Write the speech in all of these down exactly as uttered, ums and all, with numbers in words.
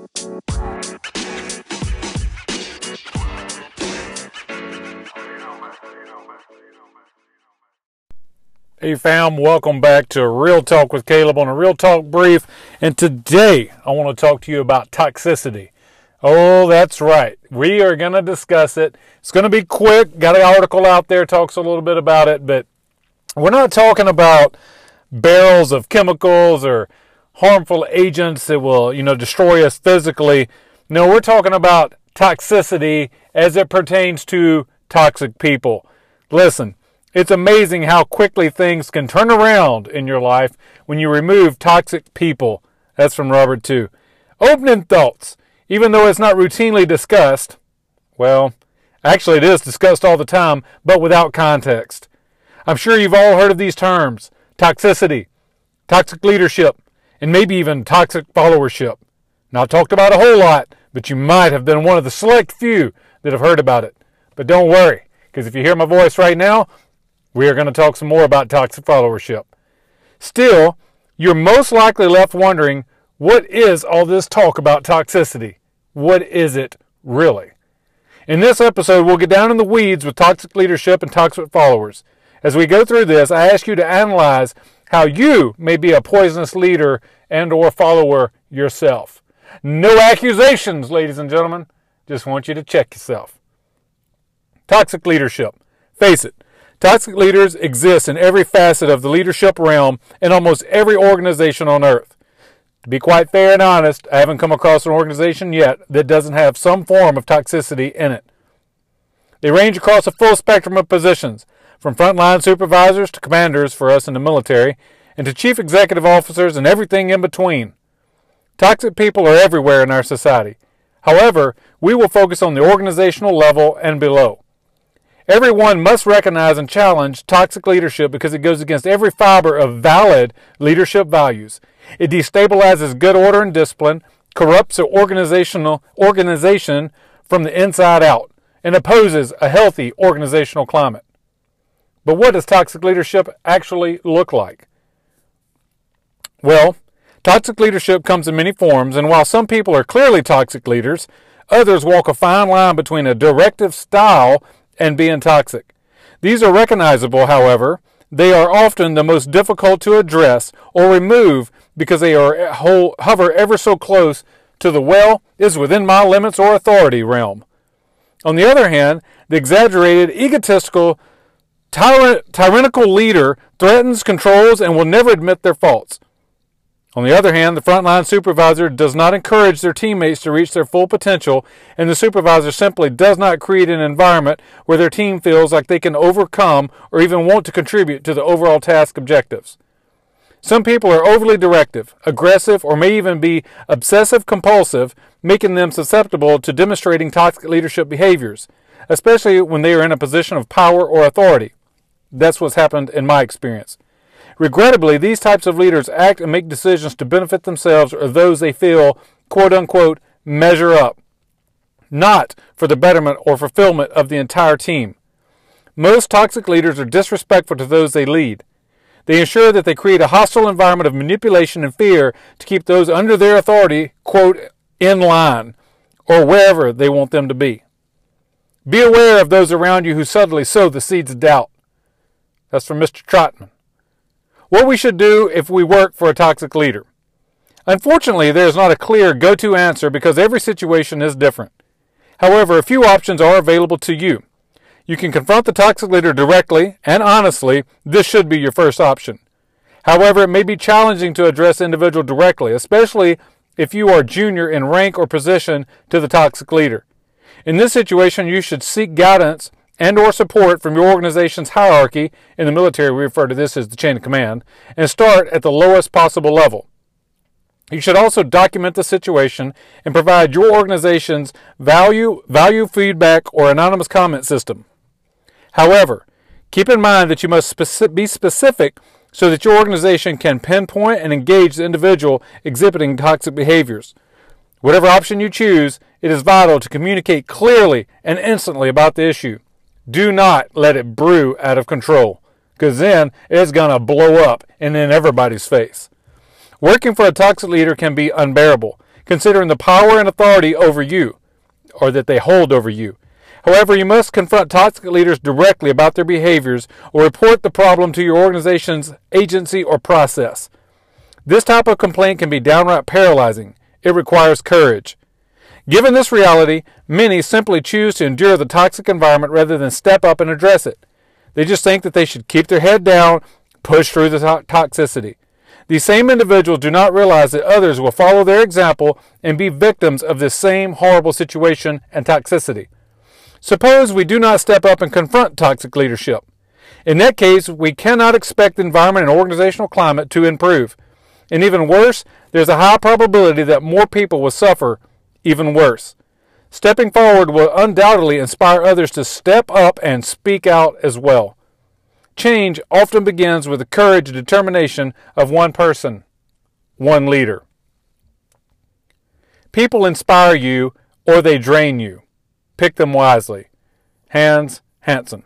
Hey fam, welcome back to Real Talk with Caleb on a Real Talk Brief. And today I want to talk to you about toxicity. Oh, that's right. We are going to discuss it. It's going to be quick. Got an article out there, talks a little bit about it, but we're not talking about barrels of chemicals or harmful agents that will, you know, destroy us physically. No, we're talking about toxicity as it pertains to toxic people. Listen. It's amazing how quickly things can turn around in your life when you remove toxic people. That's from Robert two. Opening thoughts. Even though it's not routinely discussed, well, actually it is discussed all the time, but without context. I'm sure you've all heard of these terms. Toxicity, toxic leadership, and maybe even toxic followership. Not talked about a whole lot, but you might have been one of the select few that have heard about it. But don't worry, because if you hear my voice right now, we are going to talk some more about toxic followership. Still, you're most likely left wondering, what is all this talk about toxicity? What is it really? In this episode, we'll get down in the weeds with toxic leadership and toxic followers. As we go through this, I ask you to analyze how you may be a poisonous leader and or follower yourself. No accusations, ladies and gentlemen. Just want you to check yourself. Toxic leadership. Face it. Toxic leaders exist in every facet of the leadership realm in almost every organization on earth. To be quite fair and honest, I haven't come across an organization yet that doesn't have some form of toxicity in it. They range across a full spectrum of positions, from frontline supervisors to commanders for us in the military, and to chief executive officers and everything in between. Toxic people are everywhere in our society. However, we will focus on the organizational level and below. Everyone must recognize and challenge toxic leadership because it goes against every fiber of valid leadership values. It destabilizes good order and discipline, corrupts the organizational organization from the inside out, and opposes a healthy organizational climate. But what does toxic leadership actually look like? Well, toxic leadership comes in many forms, and while some people are clearly toxic leaders, others walk a fine line between a directive style and being toxic. These are recognizable, however. They are often the most difficult to address or remove because they are hover ever so close to the well is within my limits or authority realm. On the other hand, the exaggerated, egotistical, tyra- tyrannical leader threatens, controls, and will never admit their faults. On the other hand, the frontline supervisor does not encourage their teammates to reach their full potential, and the supervisor simply does not create an environment where their team feels like they can overcome or even want to contribute to the overall task objectives. Some people are overly directive, aggressive, or may even be obsessive-compulsive, making them susceptible to demonstrating toxic leadership behaviors, especially when they are in a position of power or authority. That's what's happened in my experience. Regrettably, these types of leaders act and make decisions to benefit themselves or those they feel, quote-unquote, measure up, not for the betterment or fulfillment of the entire team. Most toxic leaders are disrespectful to those they lead. They ensure that they create a hostile environment of manipulation and fear to keep those under their authority, quote, in line, or wherever they want them to be. Be aware of those around you who subtly sow the seeds of doubt. That's from Mister Trotman. What we should do if we work for a toxic leader. Unfortunately, there is not a clear go-to answer because every situation is different. However, a few options are available to you. You can confront the toxic leader directly, and honestly, this should be your first option. However, it may be challenging to address the individual directly, especially if you are junior in rank or position to the toxic leader. In this situation, you should seek guidance and or support from your organization's hierarchy. In the military, we refer to this as the chain of command, and start at the lowest possible level. You should also document the situation and provide your organization's value, value feedback or anonymous comment system. However, keep in mind that you must speci- be specific so that your organization can pinpoint and engage the individual exhibiting toxic behaviors. Whatever option you choose, it is vital to communicate clearly and instantly about the issue. Do not let it brew out of control, because then it's going to blow up and in everybody's face. Working for a toxic leader can be unbearable. considering the power and authority over you, or that they hold over you. However, you must confront toxic leaders directly about their behaviors or report the problem to your organization's agency or process. This type of complaint can be downright paralyzing. It requires courage. Given this reality, many simply choose to endure the toxic environment rather than step up and address it. They just think that they should keep their head down, push through the to- toxicity. These same individuals do not realize that others will follow their example and be victims of this same horrible situation and toxicity. Suppose we do not step up and confront toxic leadership. In that case, we cannot expect the environment and organizational climate to improve. And even worse, there's a high probability that more people will suffer even worse. Stepping forward will undoubtedly inspire others to step up and speak out as well. Change often begins with the courage and determination of one person, one leader. People inspire you or they drain you. Pick them wisely. Hans Hansen.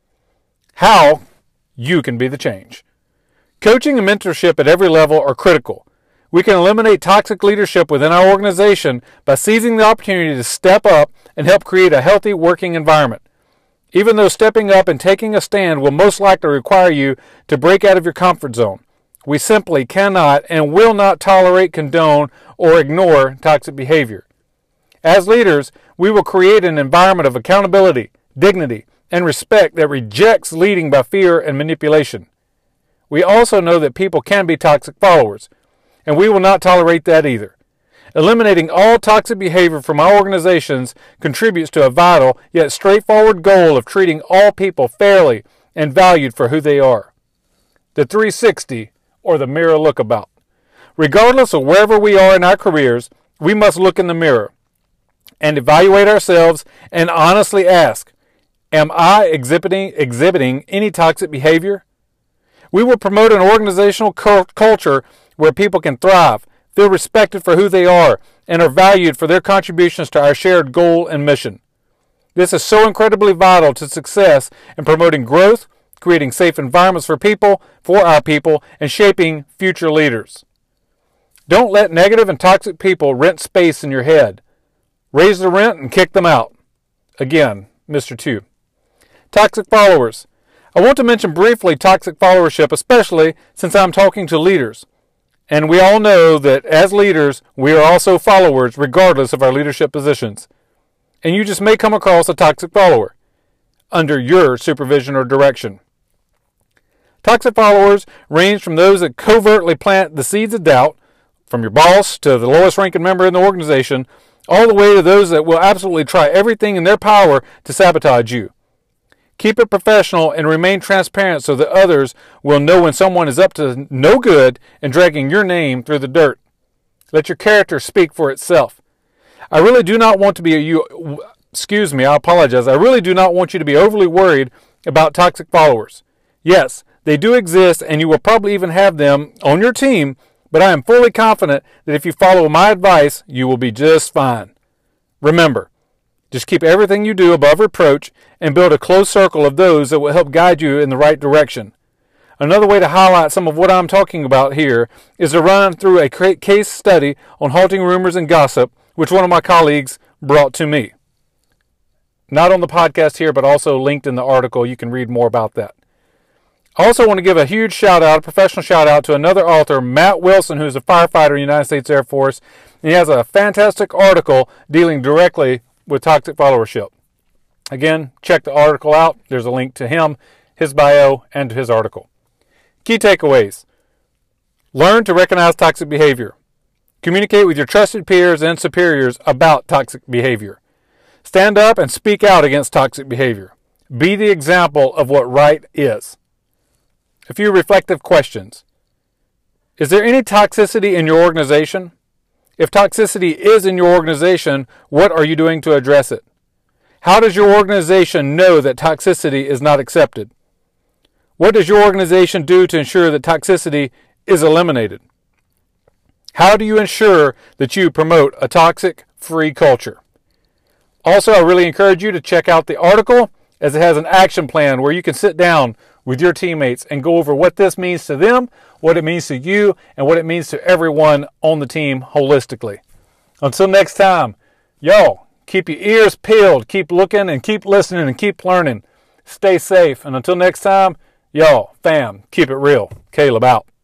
How you can be the change. Coaching and mentorship at every level are critical. We can eliminate toxic leadership within our organization by seizing the opportunity to step up and help create a healthy working environment. Even though stepping up and taking a stand will most likely require you to break out of your comfort zone, we simply cannot and will not tolerate, condone, or ignore toxic behavior. As leaders, we will create an environment of accountability, dignity, and respect that rejects leading by fear and manipulation. We also know that people can be toxic followers, and we will not tolerate that either. Eliminating all toxic behavior from our organizations contributes to a vital yet straightforward goal of treating all people fairly and valued for who they are. The three sixty, or the mirror lookabout. Regardless of wherever we are in our careers, we must look in the mirror and evaluate ourselves and honestly ask, am I exhibiting, exhibiting any toxic behavior? We will promote an organizational culture where people can thrive, feel respected for who they are, and are valued for their contributions to our shared goal and mission. This is so incredibly vital to success in promoting growth, creating safe environments for people, for our people, and shaping future leaders. Don't let negative and toxic people rent space in your head. Raise the rent and kick them out. Again, Mister Two. Toxic followers. I want to mention briefly toxic followership, especially since I'm talking to leaders. And we all know that as leaders, we are also followers regardless of our leadership positions. And you just may come across a toxic follower under your supervision or direction. Toxic followers range from those that covertly plant the seeds of doubt, from your boss to the lowest ranking member in the organization, all the way to those that will absolutely try everything in their power to sabotage you. Keep it professional and remain transparent so that others will know when someone is up to no good and dragging your name through the dirt. Let your character speak for itself. I really do not want to be a you, excuse me, I apologize. I really do not want you to be overly worried about toxic followers. Yes, they do exist and you will probably even have them on your team, but I am fully confident that if you follow my advice, you will be just fine. Remember, just keep everything you do above reproach and build a close circle of those that will help guide you in the right direction. Another way to highlight some of what I'm talking about here is to run through a case study on halting rumors and gossip, which one of my colleagues brought to me. Not on the podcast here, but also linked in the article. You can read more about that. I also want to give a huge shout out, a professional shout out to another author, Matt Wilson, who's a firefighter in the United States Air Force. And he has a fantastic article dealing directly with toxic followership. Again, check the article out. There's a link to him, his bio, and to his article. Key takeaways. Learn to recognize toxic behavior. Communicate with your trusted peers and superiors about toxic behavior. Stand up and speak out against toxic behavior. Be the example of what right is. A few reflective questions. Is there any toxicity in your organization? If toxicity is in your organization, what are you doing to address it? How does your organization know that toxicity is not accepted? What does your organization do to ensure that toxicity is eliminated? How do you ensure that you promote a toxic-free culture? Also, I really encourage you to check out the article, as it has an action plan where you can sit down with your teammates and go over what this means to them, what it means to you, and what it means to everyone on the team holistically. Until next time, y'all, keep your ears peeled, keep looking and keep listening and keep learning. Stay safe. And until next time, y'all, fam, keep it real. Caleb out.